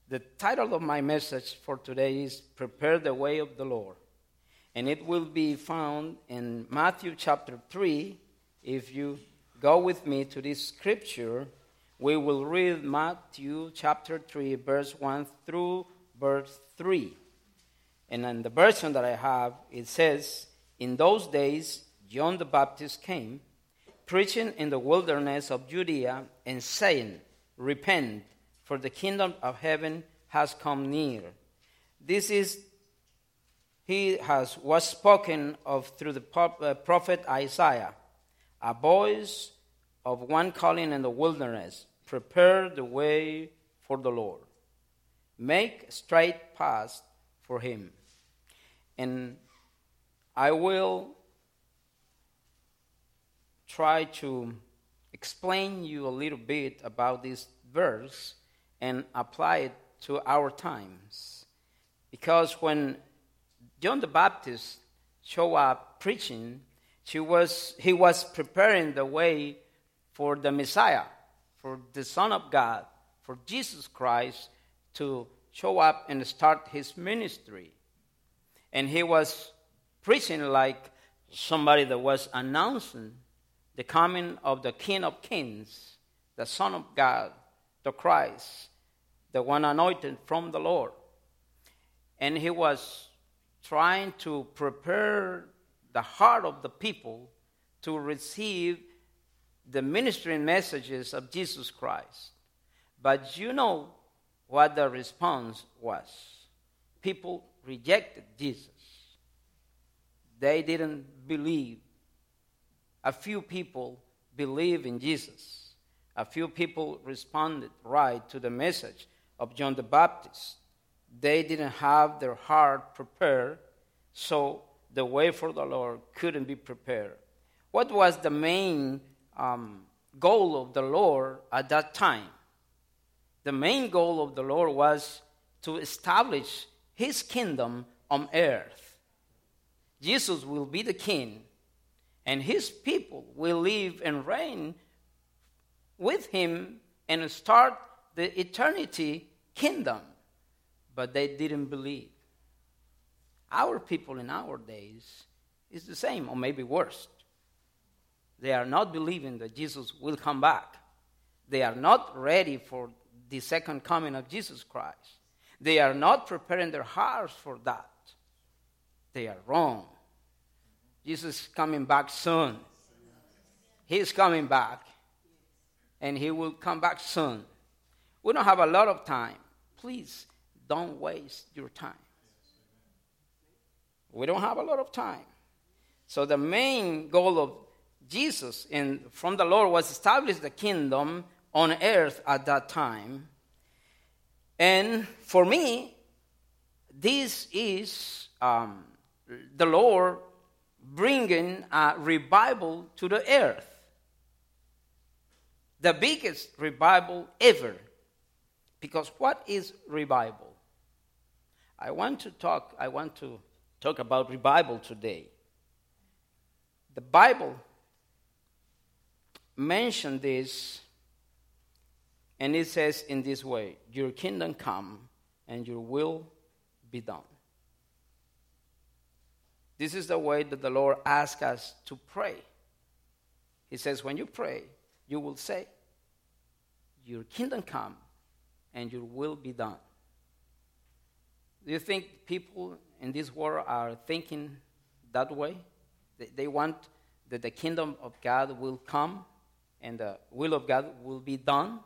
The title of my message for today is Prepare the Way of the Lord. And it will be found in Matthew chapter 3. If you go with me to this scripture, we will read Matthew chapter 3, verse 1 through verse 3. And in the version that I have, it says, "In those days, John the Baptist came, preaching in the wilderness of Judea and saying, 'Repent, for the kingdom of heaven has come near.' Was spoken of through the prophet Isaiah, a voice of one calling in the wilderness, 'Prepare the way for the Lord. Make straight paths for him.'" And I will try to explain you a little bit about this verse and apply it to our times. Because when John the Baptist showed up preaching, he was preparing the way for the Messiah, for the Son of God, for Jesus Christ to show up and start his ministry. And he was preaching like somebody that was announcing the coming of the King of Kings, the Son of God, the Christ, the one anointed from the Lord. And he was trying to prepare the heart of the people to receive the ministering messages of Jesus Christ. But you know what the response was. People rejected Jesus. They didn't believe. A few people believed in Jesus. A few people responded right to the message of John the Baptist. They didn't have their heart prepared, so the way for the Lord couldn't be prepared. What was the main goal of the Lord at that time? The main goal of the Lord was to establish his kingdom on earth. Jesus will be the king, and his people will live and reign with him and start the eternity kingdom. But they didn't believe. Our people in our days is the same, or maybe worse. They are not believing that Jesus will come back. They are not ready for the second coming of Jesus Christ. They are not preparing their hearts for that. They are wrong. Jesus is coming back soon. He is coming back. And he will come back soon. We don't have a lot of time. Please don't waste your time. We don't have a lot of time. So the main goal of Jesus and from the Lord was to establish the kingdom on earth at that time. And for me, this is the Lord bringing a revival to the earth. The biggest revival ever. Because what is revival? I want to talk about revival today. The Bible mentioned this, and it says in this way, "Your kingdom come and your will be done." This is the way that the Lord asks us to pray. He says, when you pray, you will say, "Your kingdom come and your will be done." Do you think people in this world are thinking that way? They want that the kingdom of God will come and the will of God will be done?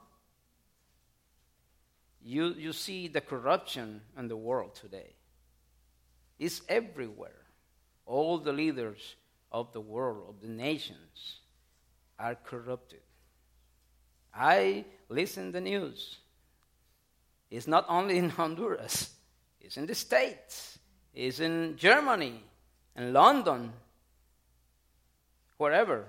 You see the corruption in the world today. It's everywhere. All the leaders of the world, of the nations, are corrupted. I listen to the news. It's not only in Honduras. It's in the States. It's in Germany, in London, wherever.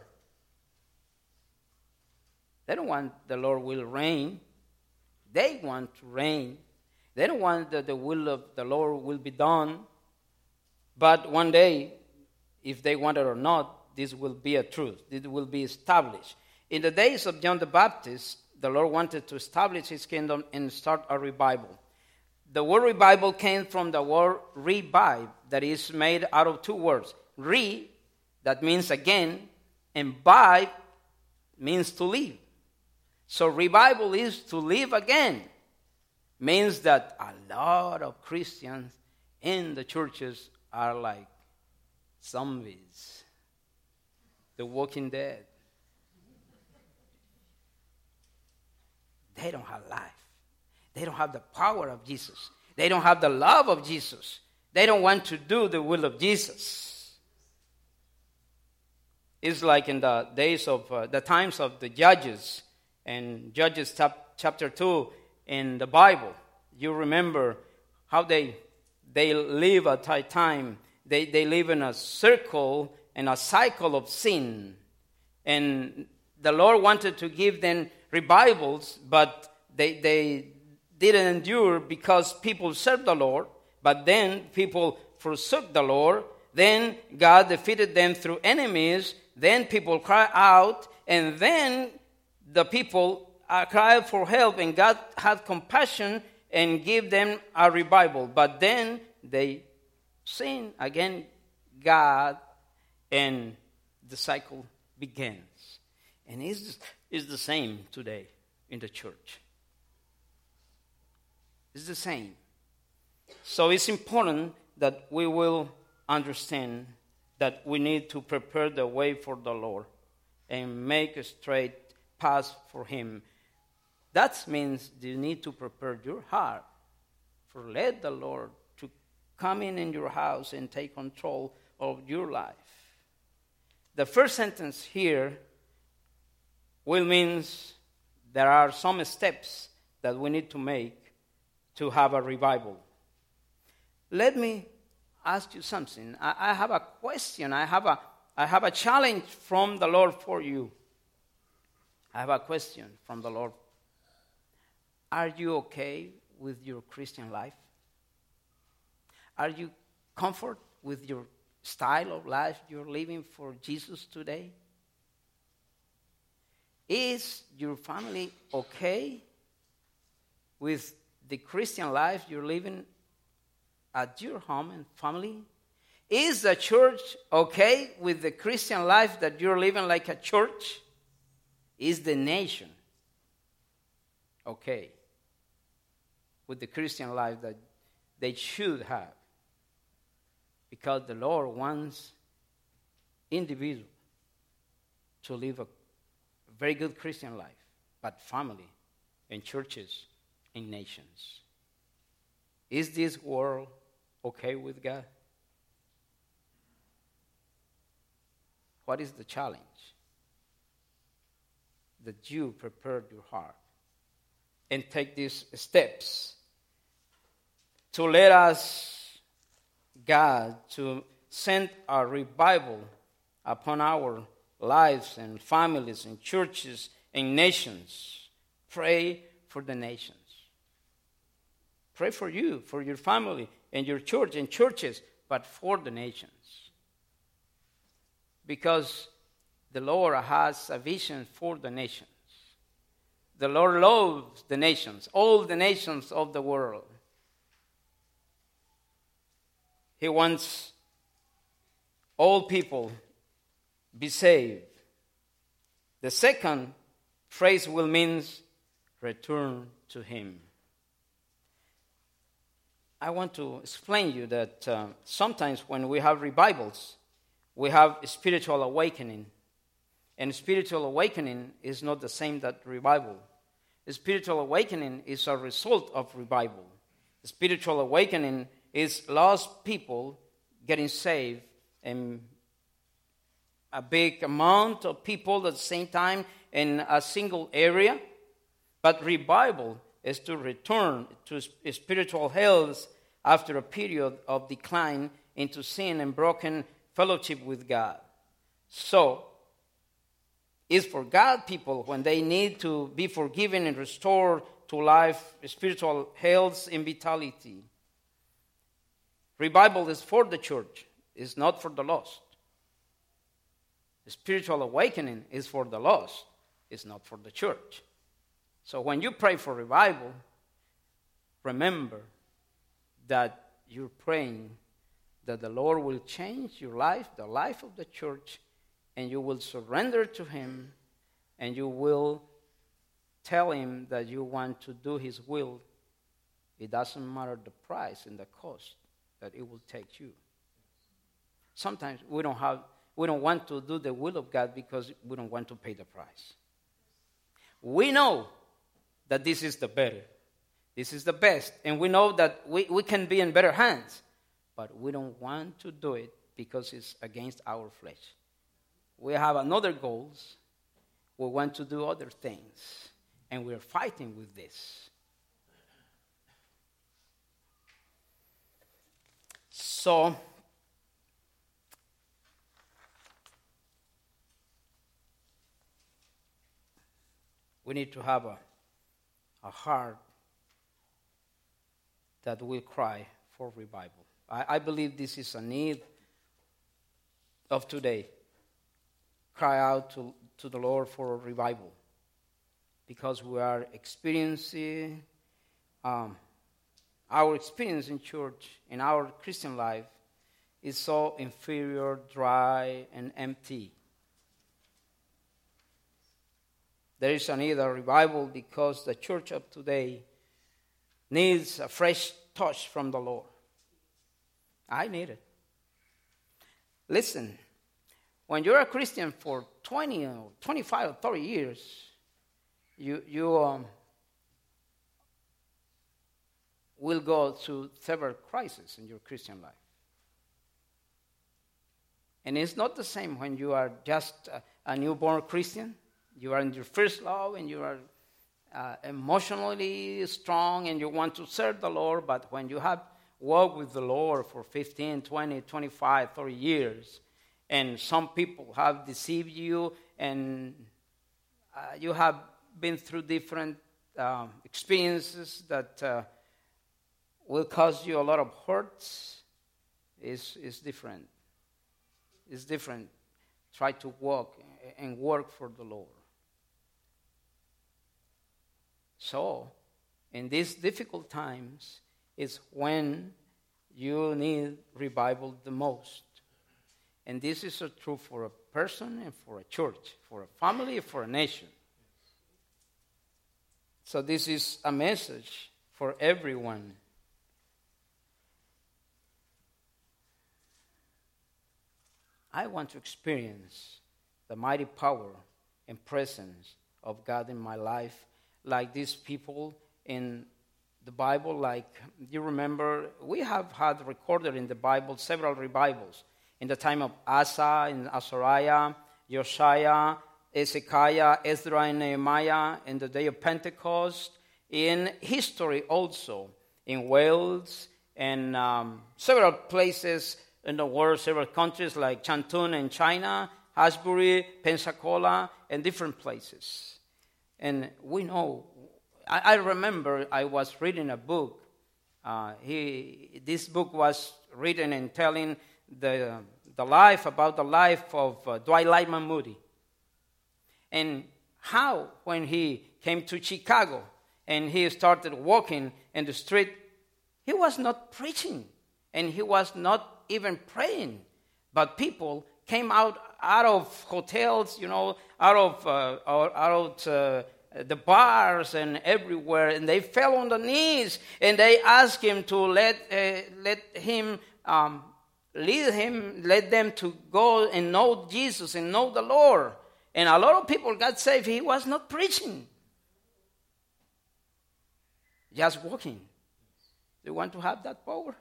They don't want the Lord will reign. They want to reign. They don't want that the will of the Lord will be done. But one day, if they want it or not, this will be a truth. It will be established. In the days of John the Baptist, the Lord wanted to establish his kingdom and start a revival. The word revival came from the word revive, that is made out of two words. Re, that means again, and vive means to live. So revival is to live again. Means that a lot of Christians in the churches are like zombies, the walking dead. They don't have life. They don't have the power of Jesus. They don't have the love of Jesus. They don't want to do the will of Jesus. It's like in the days of the times of the Judges, and Judges chapter 2 in the Bible. You remember how they live at a time. They live in a circle and a cycle of sin. And the Lord wanted to give them revivals, but they didn't endure because people served the Lord. But then people forsook the Lord. Then God defeated them through enemies. Then people cried out. And then the people cried for help. And God had compassion and gave them a revival. But then they sinned against God. And the cycle begins. And it's the same today in the church. It's the same. So it's important that we will understand that we need to prepare the way for the Lord and make a straight path for Him. That means you need to prepare your heart for let the Lord to come in your house and take control of your life. The first sentence here will means there are some steps that we need to make to have a revival. Let me ask you something. I have a question. I have a challenge from the Lord for you. I have a question from the Lord. Are you okay with your Christian life? Are you comfort with your style of life you're living for Jesus today? Is your family okay with the Christian life you're living at your home and family? Is the church okay with the Christian life that you're living like a church? Is the nation okay with the Christian life that they should have? Because the Lord wants individuals to live a very good Christian life, but family and churches and nations. Is this world okay with God? What is the challenge? That you prepared your heart and take these steps to let us, God, to send a revival upon our lives and families and churches and nations. Pray for the nations. Pray for you, for your family and your church and churches, but for the nations. Because the Lord has a vision for the nations. The Lord loves the nations, all the nations of the world. He wants all people be saved. The second phrase will mean return to Him. I want to explain you that sometimes when we have revivals, we have spiritual awakening. And spiritual awakening is not the same that revival. Spiritual awakening is a result of revival. Spiritual awakening is lost people getting saved, and a big amount of people at the same time in a single area. But revival is to return to spiritual health after a period of decline into sin and broken fellowship with God. So, it's for God people when they need to be forgiven and restored to life, spiritual health and vitality. Revival is for the church, it's not for the lost. Spiritual awakening is for the lost, it's not for the church. So when you pray for revival, remember that you're praying that the Lord will change your life, the life of the church, and you will surrender to Him, and you will tell Him that you want to do His will. It doesn't matter the price and the cost that it will take you. Sometimes we don't want to do the will of God because we don't want to pay the price. We know that this is the better. This is the best. And we know that we can be in better hands. But we don't want to do it because it's against our flesh. We have another goals. We want to do other things. And we're fighting with this. So, we need to have a heart that will cry for revival. I believe this is a need of today. Cry out to the Lord for a revival. Because we are experiencing, our experience in church, in our Christian life, is so inferior, dry, and empty. There is a need of revival because the church of today needs a fresh touch from the Lord. I need it. Listen, when you're a Christian for 20 or 25 or 30 years, you will go through several crises in your Christian life. And it's not the same when you are just a newborn Christian. You are in your first love and you are emotionally strong and you want to serve the Lord. But when you have walked with the Lord for 15, 20, 25, 30 years, and some people have deceived you and you have been through different experiences that will cause you a lot of hurts, is different. It's different. Try to walk and work for the Lord. So, in these difficult times is when you need revival the most. And this is true for a person and for a church, for a family, for a nation. So this is a message for everyone. I want to experience the mighty power and presence of God in my life, like these people in the Bible. Like, you remember, we have had recorded in the Bible several revivals. In the time of Asa, in Azariah, Josiah, Hezekiah, Ezra, and Nehemiah, in the day of Pentecost, in history also, in Wales, and several places in the world, several countries like Chantun in China, Asbury, Pensacola, and different places. And we know, I remember I was reading a book. This book was written and telling about the life of Dwight Lyman Moody. And how, when he came to Chicago and he started walking in the street, he was not preaching and he was not even praying. But people came out of hotels, out of the bars and everywhere, and they fell on the knees and they asked him to let them to go and know Jesus and know the Lord. And a lot of people got saved. He was not preaching, just walking. Do you want to have that power?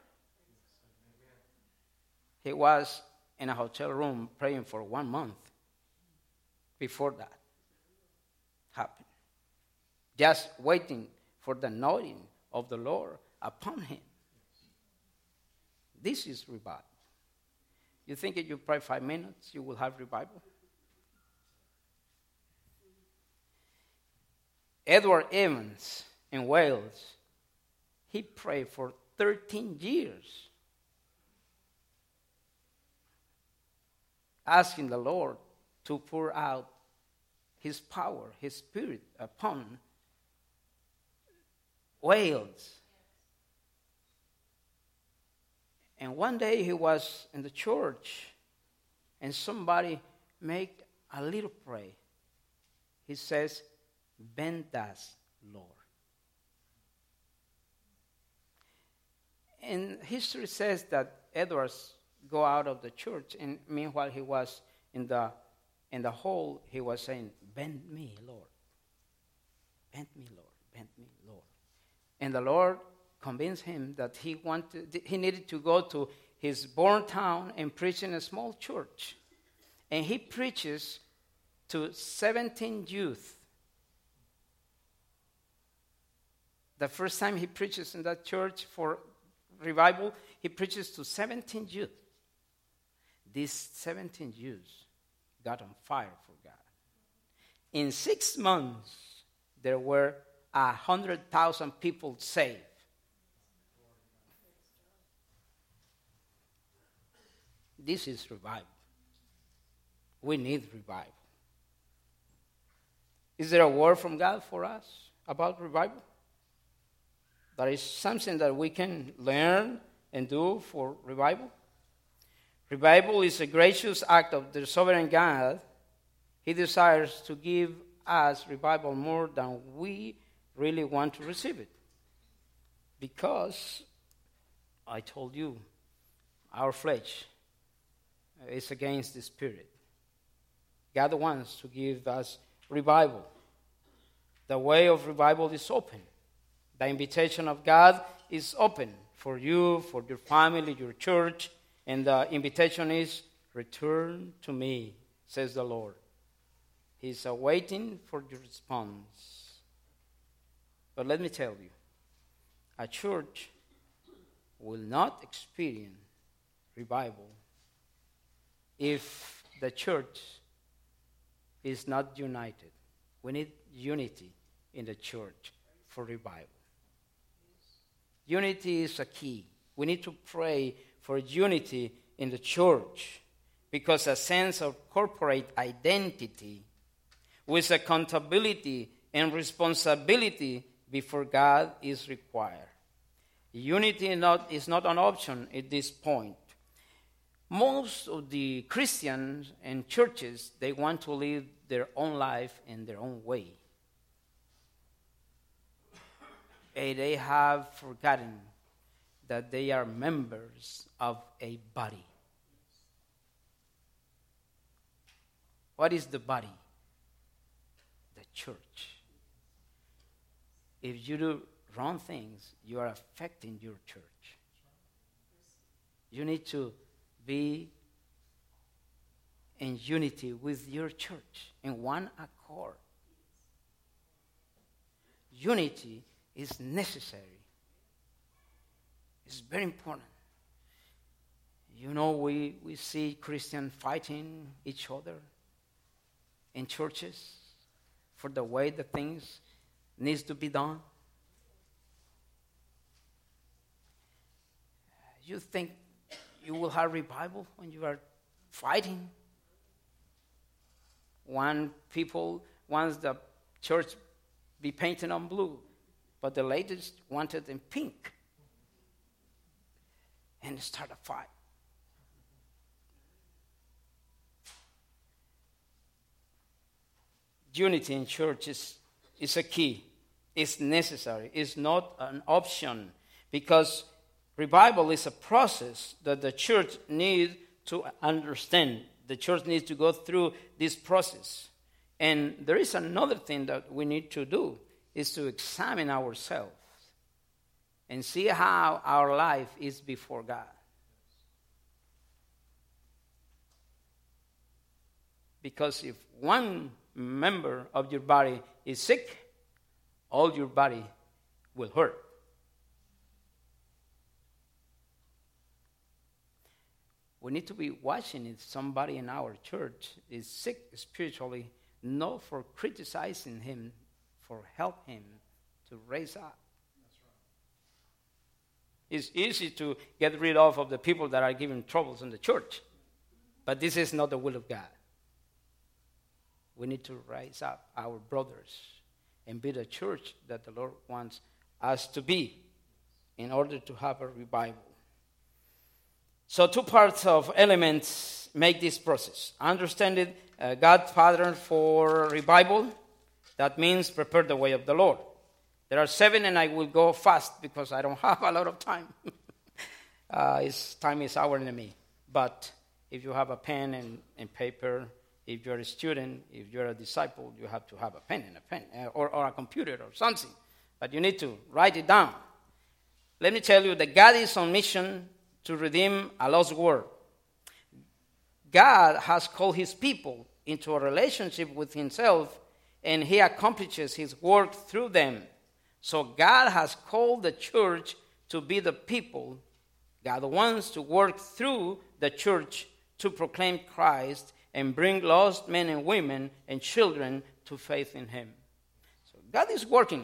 He was in a hotel room praying for 1 month before that happened, just waiting for the anointing of the Lord upon him. This is revival. You think if you pray 5 minutes, you will have revival? Edward Evans in Wales, he prayed for 13 years, asking the Lord to pour out his power, his spirit upon Wales. And one day he was in the church, and somebody made a little prayer. He says, "Bend us, Lord." And history says that Edwards go out of the church, and meanwhile he was in the hall, he was saying, "Bend me, Lord. Bend me, Lord. Bend me, Lord." And the Lord convinced him that he needed to go to his born town and preach in a small church. And he preaches to 17 youth. The first time he preaches in that church for revival, he preaches to 17 youth. These 17 youths got on fire for God. In 6 months, there were 100,000 people saved. This is revival. We need revival. Is there a word from God for us about revival? That is something that we can learn and do for revival. Revival is a gracious act of the sovereign God. He desires to give us revival more than we really want to receive it. Because, I told you, our flesh is against the Spirit. God wants to give us revival. The way of revival is open. The invitation of God is open for you, for your family, your church, and the invitation is, "Return to me," says the Lord. He's awaiting for your response. But let me tell you, a church will not experience revival if the church is not united. We need unity in the church for revival. Unity is a key. We need to pray for unity in the church because a sense of corporate identity with accountability and responsibility before God is required. Unity is not an option at this point. Most of the Christians and churches, they want to live their own life in their own way. And they have forgotten that they are members of a body. What is the body? The church. If you do wrong things, you are affecting your church. You need to be in unity with your church, in one accord. Unity is necessary. It's very important. You know, we see Christians fighting each other in churches for the way the things needs to be done. You think you will have revival when you are fighting? One people wants the church be painted on blue, but the ladies wanted in pink. And start a fight. Unity in church is a key. It's necessary. It's not an option, because revival is a process that the church needs to understand. The church needs to go through this process. And there is another thing that we need to do, is to examine ourselves and see how our life is before God. Because if one member of your body is sick, all your body will hurt. We need to be watching if somebody in our church is sick spiritually, not for criticizing him, for help him to raise up. It's easy to get rid of the people that are giving troubles in the church. But this is not the will of God. We need to rise up our brothers and be the church that the Lord wants us to be in order to have a revival. So two parts of elements make this process. Understand it, God pattern for revival. That means prepare the way of the Lord. There are 7, and I will go fast because I don't have a lot of time. Time is our enemy. But if you have a pen and paper, if you're a student, if you're a disciple, you have to have a pen and a pen, or a computer or something. But you need to write it down. Let me tell you that God is on mission to redeem a lost world. God has called his people into a relationship with himself, and he accomplishes his work through them. So God has called the church to be the people. God wants to work through the church to proclaim Christ and bring lost men and women and children to faith in him. So God is working.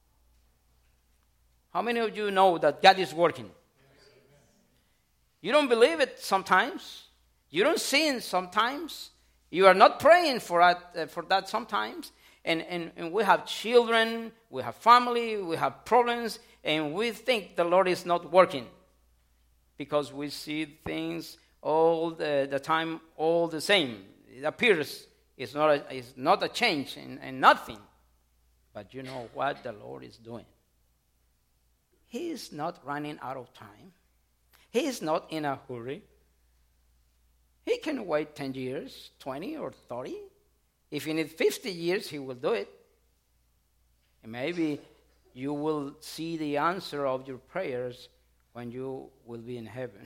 How many of you know that God is working? You don't believe it sometimes. You don't see it sometimes. You are not praying for that sometimes. And we have children, we have family, we have problems, and we think the Lord is not working because we see things all the time, all the same. It appears it's not a change and nothing. But you know what the Lord is doing. He is not running out of time. He is not in a hurry. He can wait 10 years, 20 or 30. If he needs 50 years, he will do it. And maybe you will see the answer of your prayers when you will be in heaven.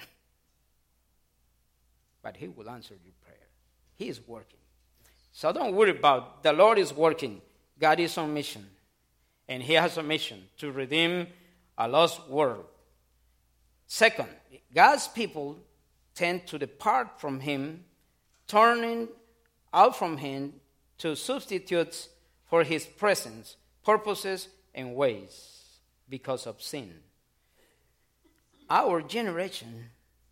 But he will answer your prayer. He is working. So don't worry about it. The Lord is working. God is on mission. And he has a mission to redeem a lost world. Second, God's people tend to depart from him, turning out from him to substitutes for his presence, purposes, and ways because of sin. Our generation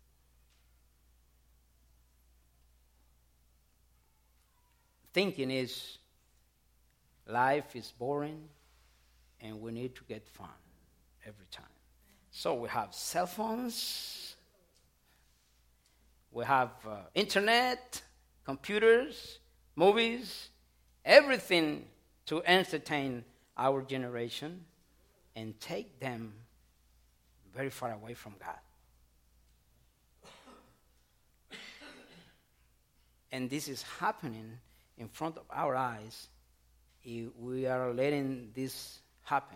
thinking is life is boring and we need to get fun every time. So we have cell phones, we have internet, computers, movies, everything to entertain our generation and take them very far away from God. And this is happening in front of our eyes. We are letting this happen.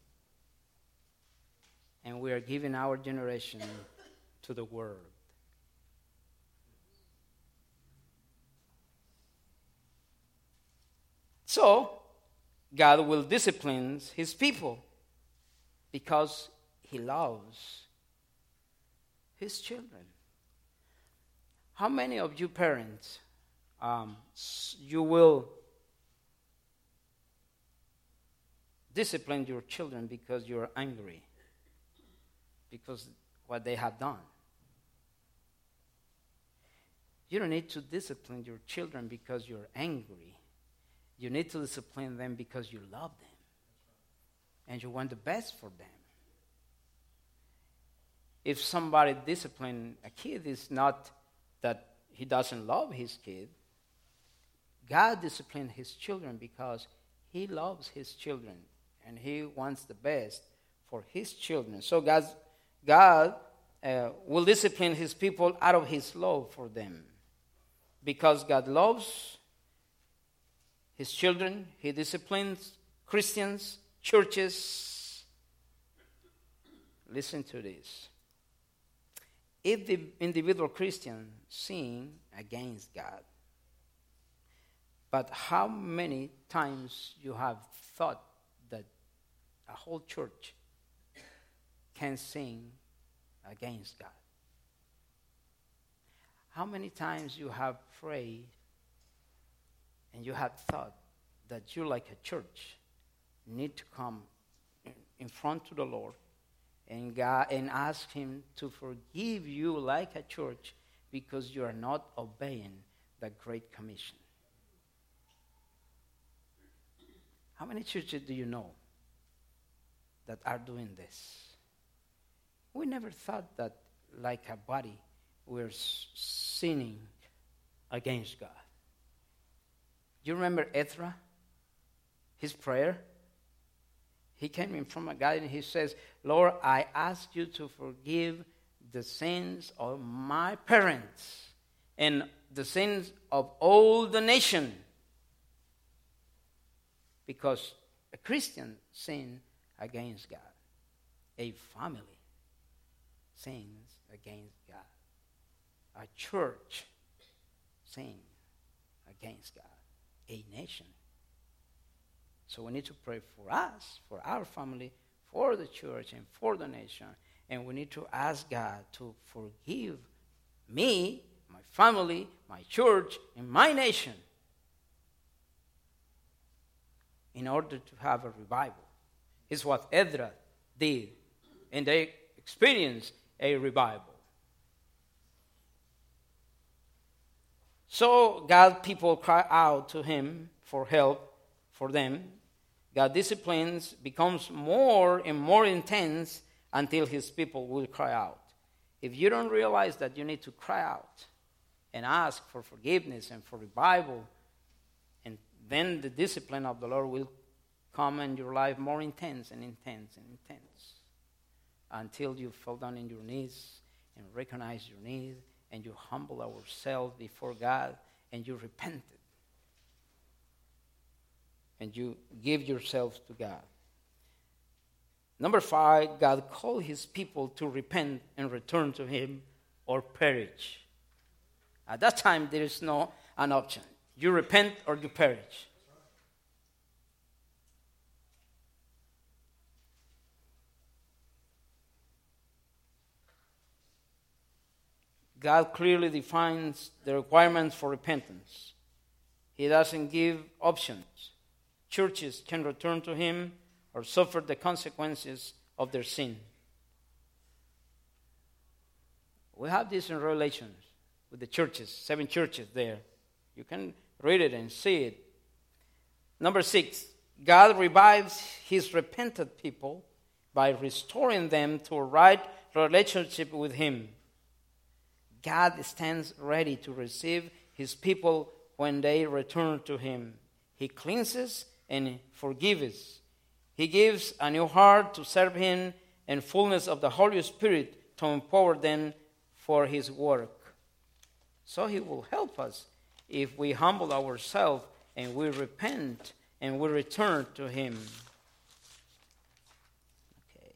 And we are giving our generation to the world. So, God will discipline his people because he loves his children. How many of you parents, you will discipline your children because you're angry, because what they have done? You don't need to discipline your children because you're angry. You need to discipline them because you love them and you want the best for them. If somebody disciplines a kid, it's not that he doesn't love his kid. God disciplines his children because he loves his children and he wants the best for his children. So God will discipline his people out of his love for them. Because God loves his children, he disciplines Christians, churches. Listen to this. If the individual Christian sin against God, but how many times you have thought that a whole church can sin against God? How many times you have prayed and you have thought that you, like a church, need to come in front to the Lord and God and ask him to forgive you like a church because you are not obeying the Great Commission? How many churches do you know that are doing this? We never thought that, like a body, we're sinning against God. Do you remember Ezra? His prayer? He came in front of God and he says, Lord, I ask you to forgive the sins of my parents and the sins of all the nation. Because a Christian sins against God. A family sins against God. A church sins against God. A nation. So we need to pray for us, for our family, for the church, and for the nation. And we need to ask God to forgive me, my family, my church, and my nation in order to have a revival. It's what Ezra did, and they experienced a revival. So God's people cry out to him for help for them. God's disciplines becomes more and more intense until his people will cry out. If you don't realize that you need to cry out and ask for forgiveness and for revival, and then the discipline of the Lord will come in your life more intense and intense and intense until you fall down on your knees and recognize your need and you humble ourselves before God and you repent it. And you give yourselves to God. Number 5, God called his people to repent and return to him or perish. At that time, there is no an option. You repent or you perish. God clearly defines the requirements for repentance. He doesn't give options. Churches can return to him or suffer the consequences of their sin. We have this in Revelations with the churches, 7 churches there. You can read it and see it. Number 6, God revives his repentant people by restoring them to a right relationship with him. God stands ready to receive his people when they return to him. He cleanses and forgives. He gives a new heart to serve him and fullness of the Holy Spirit to empower them for his work. So he will help us if we humble ourselves and we repent and we return to him. Okay.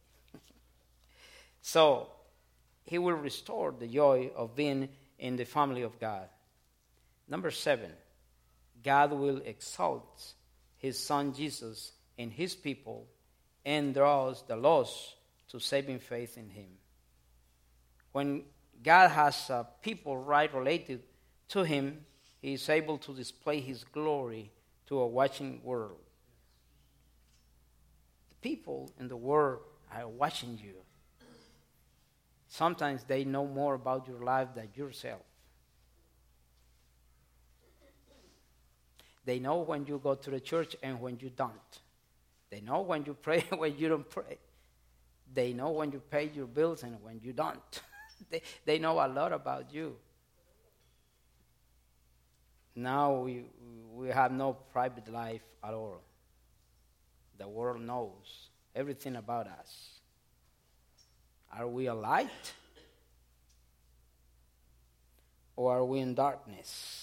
So he will restore the joy of being in the family of God. Number 7, God will exalt his son Jesus in his people and draws the lost to saving faith in him. When God has people right related to him, he is able to display his glory to a watching world. The people in the world are watching you. Sometimes they know more about your life than yourself. They know when you go to the church and when you don't. They know when you pray and when you don't pray. They know when you pay your bills and when you don't. They know a lot about you. Now we have no private life at all. The world knows everything about us. Are we a light? Or are we in darkness?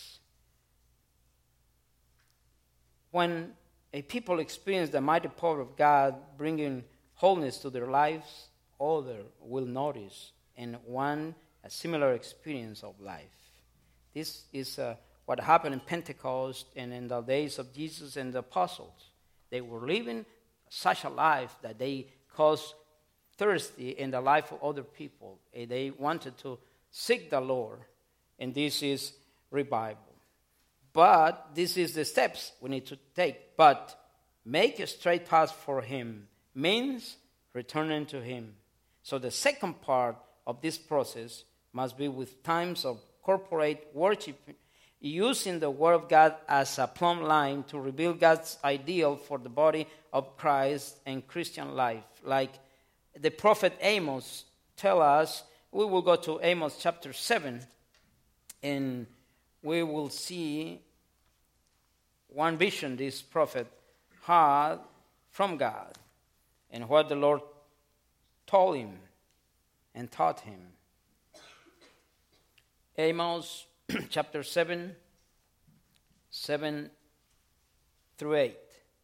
When a people experience the mighty power of God bringing wholeness to their lives, others will notice and want a similar experience of life. This is what happened in Pentecost and in the days of Jesus and the apostles. They were living such a life that they caused thirsty in the life of other people. And they wanted to seek the Lord, and this is revival. But this is the steps we need to take. But make a straight path for him means returning to him. So the second part of this process must be with times of corporate worship, using the Word of God as a plumb line to reveal God's ideal for the body of Christ and Christian life. Like the prophet Amos tells us we will go to Amos chapter 7, and we will see one vision this prophet had from God and what the Lord told him and taught him. Amos chapter 7, 7 through 8.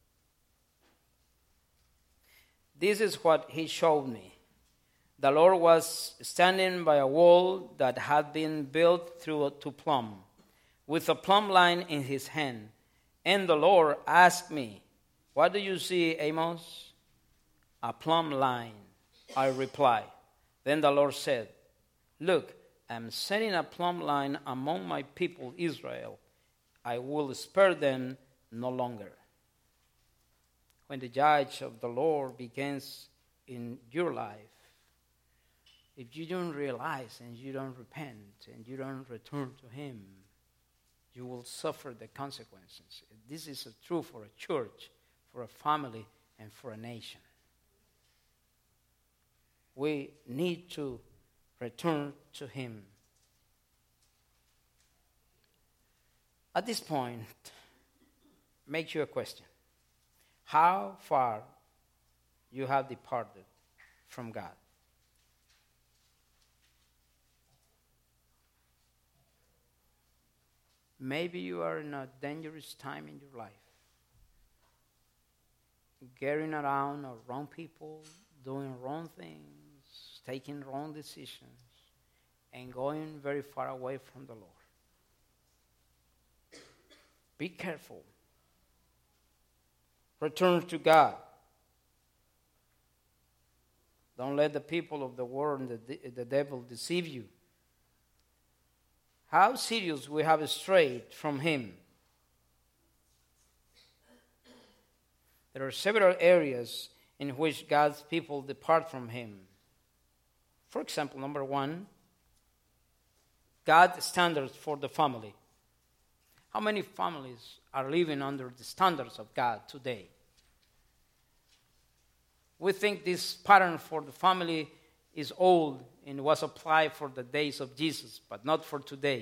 This is what he showed me. The Lord was standing by a wall that had been built through to plumb, with a plumb line in his hand. And the Lord asked me, "What do you see, Amos?" "A plumb line," I replied. Then the Lord said, "Look, I am setting a plumb line among my people Israel. I will spare them no longer." When the judge of the Lord begins in your life, if you don't realize and you don't repent and you don't return to him, you will suffer the consequences. This is true for a church, for a family, and for a nation. We need to return to him. At this point, make you a question. How far you have departed from God? Maybe you are in a dangerous time in your life. Getting around wrong people, doing wrong things, taking wrong decisions, and going very far away from the Lord. Be careful. Return to God. Don't let the people of the world and the devil deceive you. How serious we have strayed from him. There are several areas in which God's people depart from him. For example, number one, God's standards for the family. How many families are living under the standards of God today? We think this pattern for the family is old and was applied for the days of Jesus, but not for today.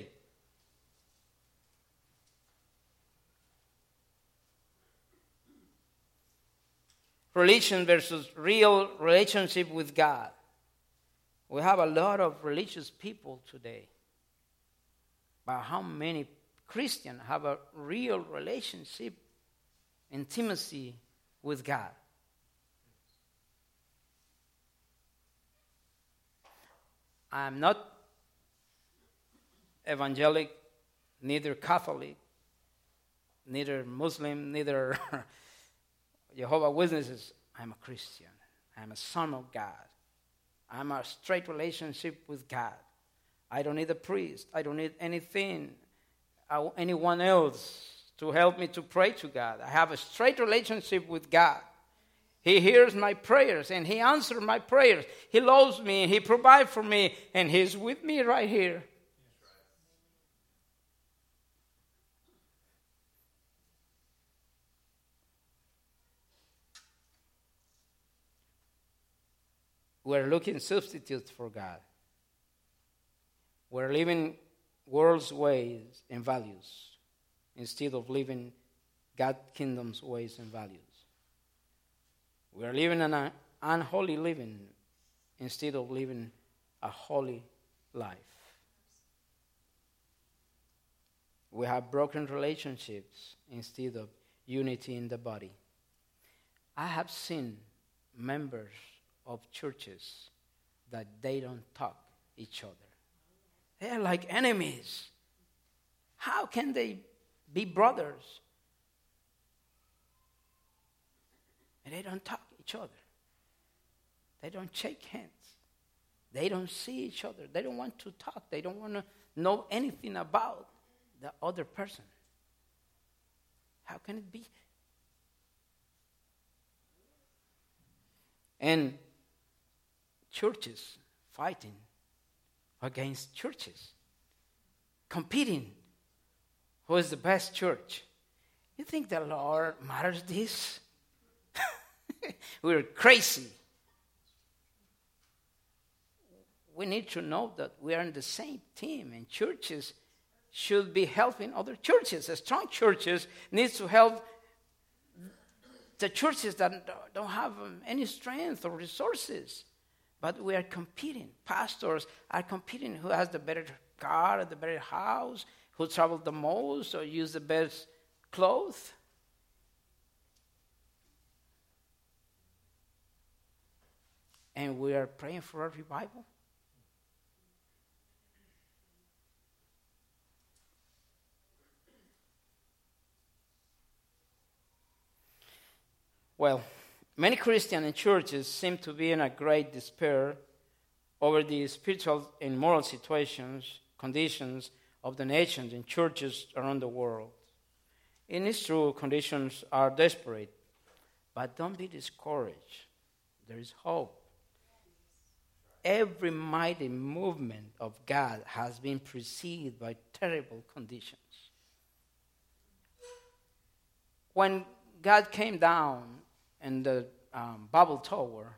Religion versus real relationship with God. We have a lot of religious people today. But how many Christians have a real relationship, intimacy with God? I'm not evangelic, neither Catholic, neither Muslim, neither Jehovah's Witnesses. I'm a Christian. I'm a son of God. I'm a straight relationship with God. I don't need a priest. I don't need anything, anyone else to help me to pray to God. I have a straight relationship with God. He hears my prayers and he answers my prayers. He loves me and he provides for me and he's with me right here. We're looking substitutes for God. We're living world's ways and values instead of living God's kingdom's ways and values. We are living an unholy living instead of living a holy life. We have broken relationships instead of unity in the body. I have seen members of churches that they don't talk each other. They are like enemies. How can they be brothers? And they don't talk each other. They don't shake hands. They don't see each other. They don't want to talk. They don't want to know anything about the other person. How can it be? And churches fighting against churches, competing. Who is the best church? You think the Lord matters this? We're crazy. we need to know that we are in the same team, and churches should be helping other churches. The strong churches need to help the churches that don't have any strength or resources. But we are competing. Pastors are competing who has the better car, the better house, who travel the most, or use the best clothes. And we are praying for a revival. Well, many Christians and churches seem to be in a great despair over the spiritual and moral conditions of the nations and churches around the world. It is true, conditions are desperate, but don't be discouraged. There is hope. Every mighty movement of God has been preceded by terrible conditions. When God came down in the Babel Tower,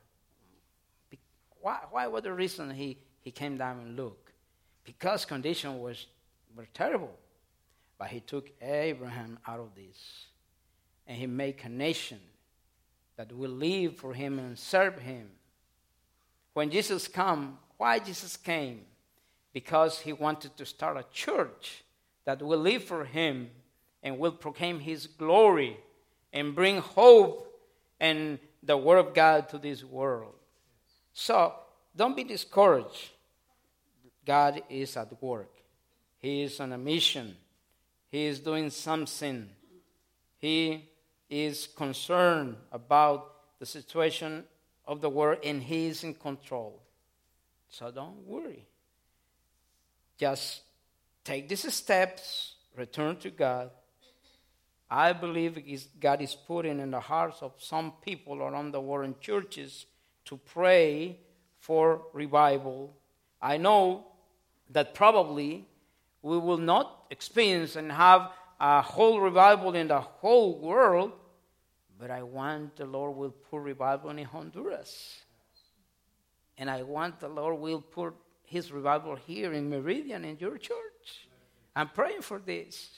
why was the reason he came down and looked? Because conditions were terrible. But he took Abraham out of this, and he made a nation that will live for him and serve him. When Jesus came, why Jesus came? Because he wanted to start a church that will live for him and will proclaim his glory and bring hope and the word of God to this world. So don't be discouraged. God is at work. He is on a mission. He is doing something. He is concerned about the situation of the world, and he is in control. So don't worry. Just take these steps, return to God. I believe God is putting in the hearts of some people around the world in churches to pray for revival. I know that probably we will not experience and have a whole revival in the whole world, but I want the Lord will put revival in Honduras. And I want the Lord will put his revival here in Meridian in your church. I'm praying for this.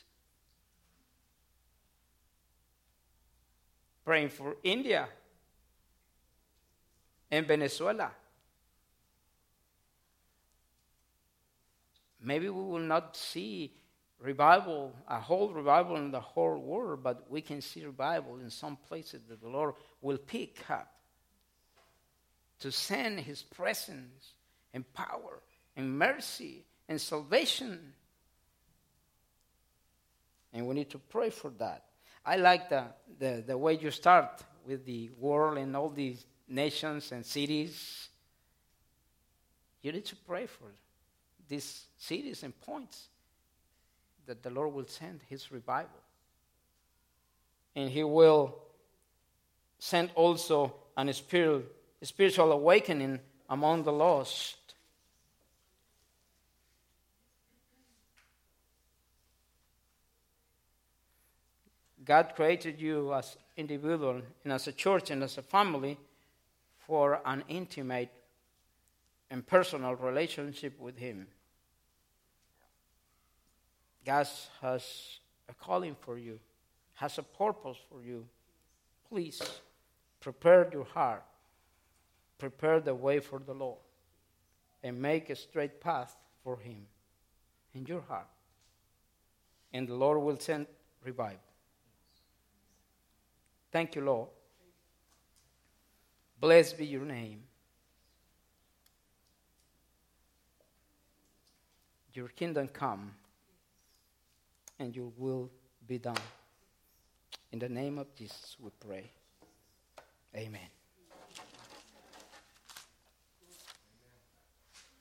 Praying for India and Venezuela. Maybe we will not see revival, a whole revival in the whole world, but we can see revival in some places that the Lord will pick up to send his presence and power and mercy and salvation. And we need to pray for that. I like the way you start with the world and all these nations and cities. You need to pray for these cities and points that the Lord will send his revival. And he will send also a spiritual awakening among the lost. God created you as individual and as a church and as a family for an intimate and personal relationship with him. God has a calling for you, has a purpose for you. Please prepare your heart, prepare the way for the Lord, and make a straight path for him in your heart. And the Lord will send revival. Thank you, Lord. Blessed be your name. Your kingdom come, and your will be done. In the name of Jesus we pray. Amen.